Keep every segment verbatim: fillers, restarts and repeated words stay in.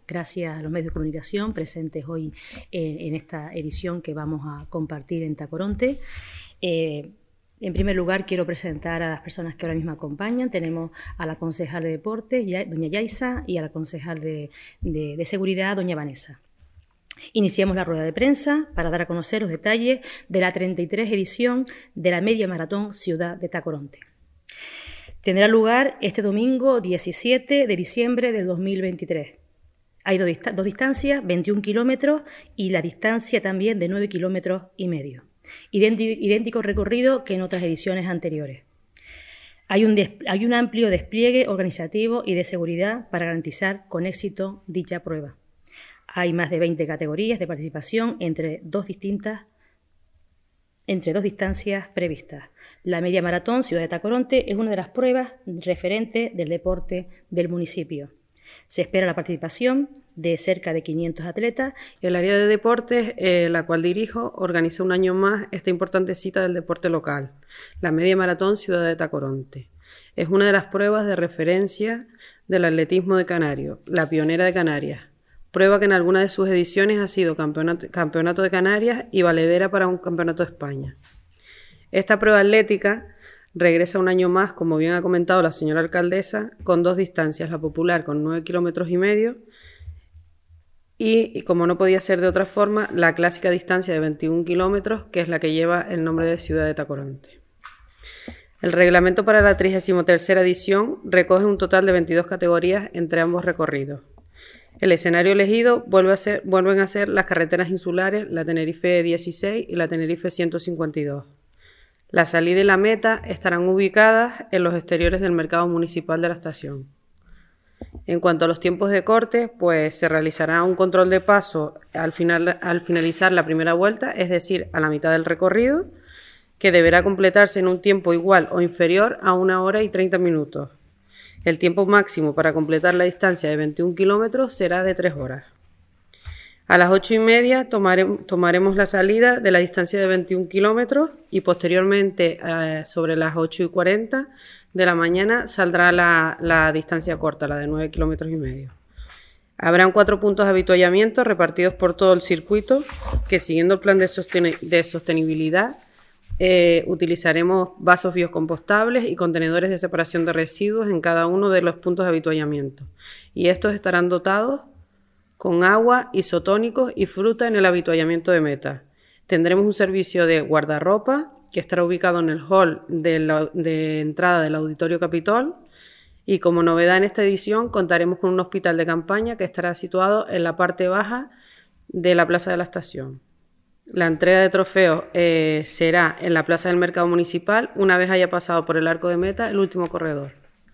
gracias a los medios de comunicación presentes hoy en, en esta edición que vamos a compartir en Tacoronte. Eh, En primer lugar, quiero presentar a las personas que ahora mismo acompañan. Tenemos a la concejal de Deportes, doña Yaisa, y a la concejal de, de, de Seguridad, doña Vanessa. Iniciamos la rueda de prensa para dar a conocer los detalles de la treinta y tres edición de la Media Maratón Ciudad de Tacoronte. Tendrá lugar este domingo diecisiete de diciembre del dos mil veintitrés. Hay dos, dist- dos distancias, veintiún kilómetros, y la distancia también de nueve kilómetros y medio. Idéntico recorrido que en otras ediciones anteriores. Hay un, hay un amplio despliegue organizativo y de seguridad para garantizar con éxito dicha prueba. Hay más de veinte categorías de participación entre dos distintas, entre dos distancias previstas. La Media Maratón Ciudad de Tacoronte es una de las pruebas referentes del deporte del municipio. Se espera la participación de cerca de quinientos atletas. El área de deportes, eh, la cual dirijo, organiza un año más esta importante cita del deporte local, la Media Maratón Ciudad de Tacoronte. Es una de las pruebas de referencia del atletismo de Canarios, la pionera de Canarias, prueba que en alguna de sus ediciones ha sido campeonato, campeonato de Canarias y valedera para un campeonato de España. Esta prueba atlética regresa un año más, como bien ha comentado la señora alcaldesa, con dos distancias, la popular con nueve kilómetros y medio y, y, como no podía ser de otra forma, la clásica distancia de veintiún kilómetros, que es la que lleva el nombre de Ciudad de Tacoronte. El reglamento para la trigésima tercera edición recoge un total de veintidós categorías entre ambos recorridos. El escenario elegido vuelve a ser, vuelven a ser las carreteras insulares, la Tenerife dieciséis y la Tenerife ciento cincuenta y dos. La salida y la meta estarán ubicadas en los exteriores del mercado municipal de la estación. En cuanto a los tiempos de corte, pues se realizará un control de paso al, final, al finalizar la primera vuelta, es decir, a la mitad del recorrido, que deberá completarse en un tiempo igual o inferior a una hora y treinta minutos. El tiempo máximo para completar la distancia de veintiún kilómetros será de tres horas. A las ocho y media tomare, tomaremos la salida de la distancia de veintiún kilómetros y posteriormente, eh, sobre las ocho y cuarenta de la mañana, saldrá la, la distancia corta, la de nueve kilómetros y medio. Habrán cuatro puntos de avituallamiento repartidos por todo el circuito que, siguiendo el plan de, sosten de sostenibilidad, eh, utilizaremos vasos biocompostables y contenedores de separación de residuos en cada uno de los puntos de avituallamiento. Y estos estarán dotados con agua, isotónicos y fruta en el avituallamiento de meta. Tendremos un servicio de guardarropa que estará ubicado en el hall de, la, de entrada del Auditorio Capitol, y como novedad en esta edición contaremos con un hospital de campaña que estará situado en la parte baja de la plaza de la estación. La entrega de trofeos eh, será en la plaza del mercado municipal una vez haya pasado por el arco de meta el último corredor.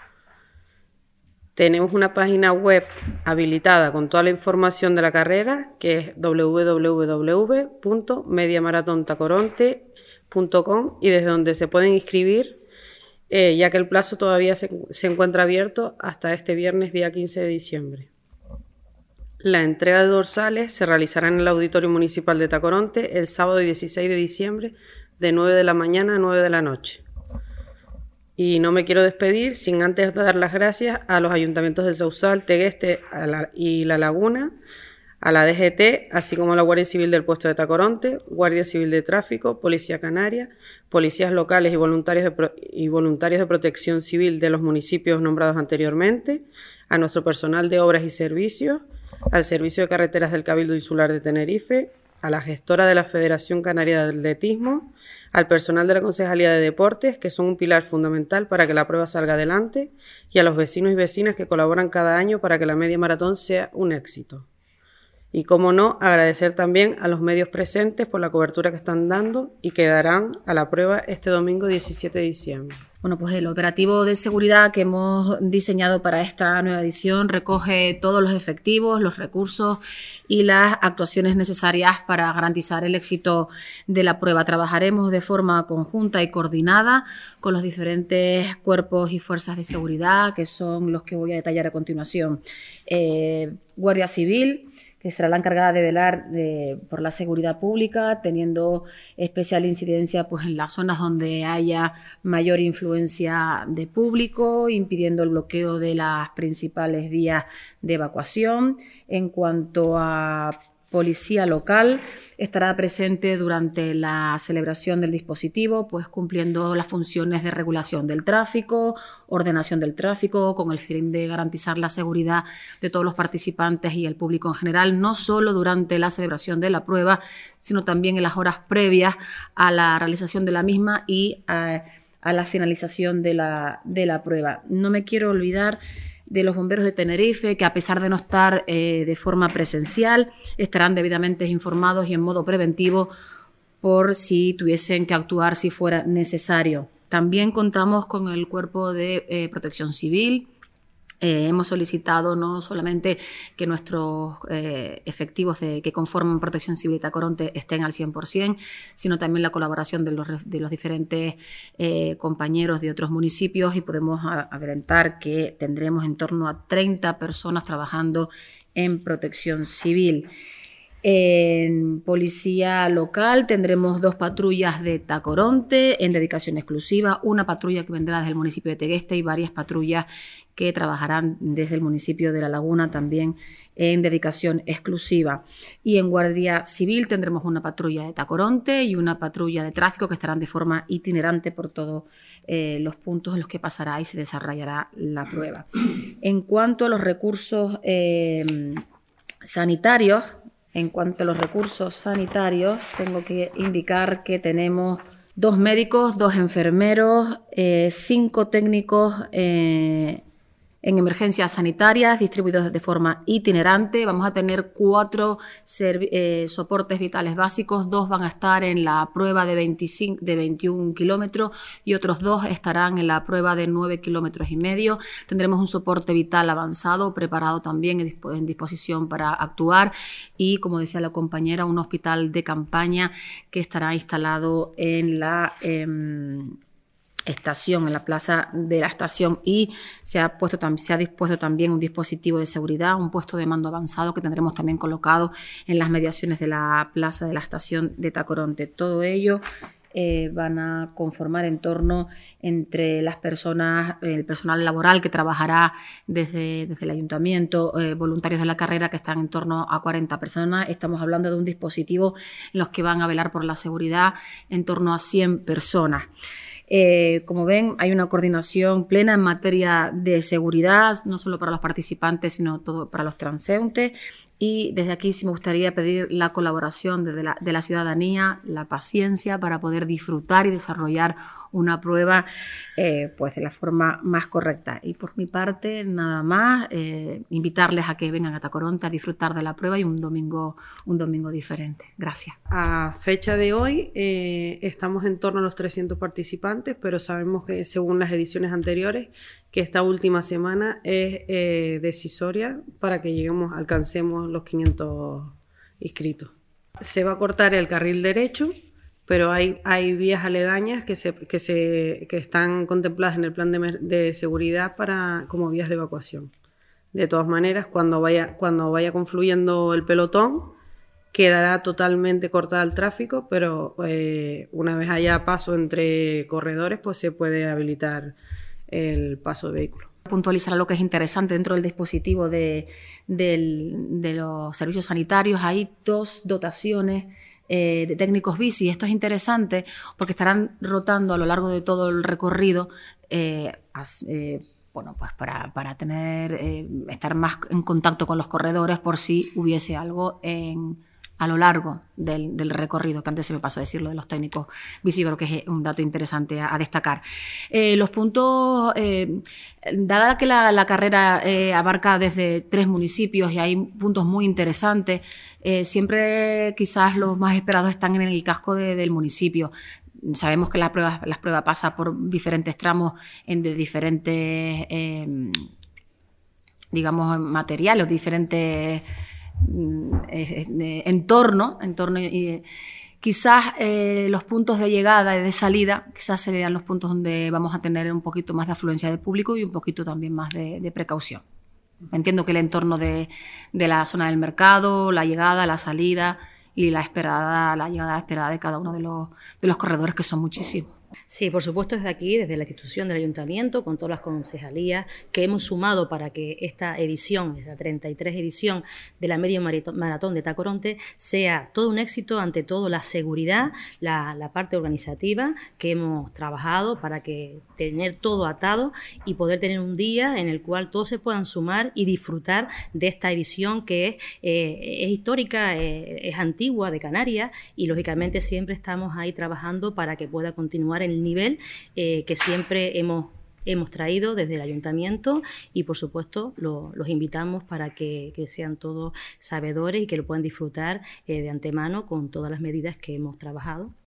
Tenemos una página web habilitada con toda la información de la carrera, que es doble u doble u doble u punto media maratón tacoronte punto com, y desde donde se pueden inscribir, eh, ya que el plazo todavía se, se encuentra abierto hasta este viernes día quince de diciembre. La entrega de dorsales se realizará en el Auditorio Municipal de Tacoronte el sábado dieciséis de diciembre de nueve de la mañana a nueve de la noche. Y no me quiero despedir sin antes dar las gracias a los ayuntamientos del Sausal, Tegueste a la, y La Laguna, a la D G T, así como a la Guardia Civil del puesto de Tacoronte, Guardia Civil de Tráfico, Policía Canaria, policías locales y voluntarios, de pro, y voluntarios de protección civil de los municipios nombrados anteriormente, a nuestro personal de obras y servicios, al Servicio de Carreteras del Cabildo Insular de Tenerife, a la gestora de la Federación Canaria de Atletismo, al personal de la Concejalía de Deportes, que son un pilar fundamental para que la prueba salga adelante, y a los vecinos y vecinas que colaboran cada año para que la media maratón sea un éxito. Y, como no, agradecer también a los medios presentes por la cobertura que están dando y que darán a la prueba este domingo diecisiete de diciembre. Bueno, pues el operativo de seguridad que hemos diseñado para esta nueva edición recoge todos los efectivos, los recursos y las actuaciones necesarias para garantizar el éxito de la prueba. Trabajaremos de forma conjunta y coordinada con los diferentes cuerpos y fuerzas de seguridad, que son los que voy a detallar a continuación. Eh, Guardia Civil, que será la encargada de velar de, por la seguridad pública, teniendo especial incidencia pues, en las zonas donde haya mayor influencia de público, impidiendo el bloqueo de las principales vías de evacuación. En cuanto a policía local, estará presente durante la celebración del dispositivo, pues cumpliendo las funciones de regulación del tráfico, ordenación del tráfico, con el fin de garantizar la seguridad de todos los participantes y el público en general, no solo durante la celebración de la prueba, sino también en las horas previas a la realización de la misma y a, a la finalización de la, de la prueba. No me quiero olvidar de los bomberos de Tenerife, que a pesar de no estar eh, de forma presencial, estarán debidamente informados y en modo preventivo por si tuviesen que actuar si fuera necesario. También contamos con el Cuerpo de eh, Protección Civil. Eh, hemos solicitado no solamente que nuestros eh, efectivos de, que conforman Protección Civil de Tacoronte estén al cien por ciento, sino también la colaboración de los, de los diferentes eh, compañeros de otros municipios, y podemos adelantar que tendremos en torno a treinta personas trabajando en Protección Civil. En policía local tendremos dos patrullas de Tacoronte en dedicación exclusiva, una patrulla que vendrá desde el municipio de Tegueste y varias patrullas que trabajarán desde el municipio de La Laguna también en dedicación exclusiva. Y en Guardia Civil tendremos una patrulla de Tacoronte y una patrulla de tráfico que estarán de forma itinerante por todos eh, los puntos en los que pasará y se desarrollará la prueba. En cuanto a los recursos eh, sanitarios, En cuanto a los recursos sanitarios, tengo que indicar que tenemos dos médicos, dos enfermeros, eh, cinco técnicos eh, en emergencias sanitarias distribuidos de forma itinerante. Vamos a tener cuatro eh, soportes vitales básicos, dos van a estar en la prueba de, veinticinco, de veintiún kilómetros y otros dos estarán en la prueba de nueve kilómetros y medio. Tendremos un soporte vital avanzado, preparado también en disposición para actuar, y, como decía la compañera, un hospital de campaña que estará instalado en la Eh, estación, en la plaza de la estación, y se ha, puesto, se ha dispuesto también un dispositivo de seguridad, un puesto de mando avanzado que tendremos también colocado en las mediaciones de la plaza de la estación de Tacoronte. Todo ello eh, van a conformar en torno entre las personas, el personal laboral que trabajará desde, desde el ayuntamiento, eh, voluntarios de la carrera, que están en torno a cuarenta personas. Estamos hablando de un dispositivo en los que van a velar por la seguridad en torno a cien personas. Eh, como ven, hay una coordinación plena en materia de seguridad, no solo para los participantes, sino todo para los transeúntes. Y desde aquí sí me gustaría pedir la colaboración de la, de la ciudadanía, la paciencia para poder disfrutar y desarrollar una prueba eh, pues de la forma más correcta. Y por mi parte, nada más, eh, invitarles a que vengan a Tacoronte a disfrutar de la prueba y un domingo, un domingo diferente. Gracias. A fecha de hoy eh, estamos en torno a los trescientos participantes, pero sabemos que, según las ediciones anteriores, que esta última semana es eh, decisoria para que lleguemos, alcancemos los quinientos inscritos. Se va a cortar el carril derecho, pero hay, hay vías aledañas que, se, que, se, que están contempladas en el plan de, de seguridad para, como vías de evacuación. De todas maneras, cuando vaya, cuando vaya confluyendo el pelotón, quedará totalmente cortado el tráfico, pero eh, una vez haya paso entre corredores, pues se puede habilitar el paso de vehículos. Puntualizar lo que es interesante dentro del dispositivo de, de, de los servicios sanitarios. Hay dos dotaciones eh, de técnicos bici. Esto es interesante porque estarán rotando a lo largo de todo el recorrido eh, as, eh, bueno, pues para, para tener, eh, estar más en contacto con los corredores por si hubiese algo en a lo largo del, del recorrido, que antes se me pasó a decirlo de los técnicos bici, creo que es un dato interesante a, a destacar. Eh, los puntos, eh, dada que la, la carrera eh, abarca desde tres municipios y hay puntos muy interesantes, eh, siempre quizás los más esperados están en el casco de, del municipio. Sabemos que la prueba, la prueba pasa por diferentes tramos en de diferentes, eh, digamos, materiales, diferentes entorno, entorno y quizás eh, los puntos de llegada y de salida quizás serían los puntos donde vamos a tener un poquito más de afluencia de público y un poquito también más de, de precaución. Entiendo que el entorno de, de la zona del mercado, la llegada, la salida y la esperada, la llegada esperada de cada uno de los, de los corredores, que son muchísimos. Sí, por supuesto, desde aquí, desde la institución del Ayuntamiento, con todas las concejalías que hemos sumado para que esta edición, esta treinta y tres edición de la Media Maratón de Tacoronte, sea todo un éxito, ante todo la seguridad, la, la parte organizativa que hemos trabajado para que tener todo atado y poder tener un día en el cual todos se puedan sumar y disfrutar de esta edición que es, eh, es histórica, eh, es antigua, de Canarias, y lógicamente siempre estamos ahí trabajando para que pueda continuar el nivel eh, que siempre hemos, hemos traído desde el Ayuntamiento, y por supuesto lo, los invitamos para que, que sean todos sabedores y que lo puedan disfrutar eh, de antemano con todas las medidas que hemos trabajado.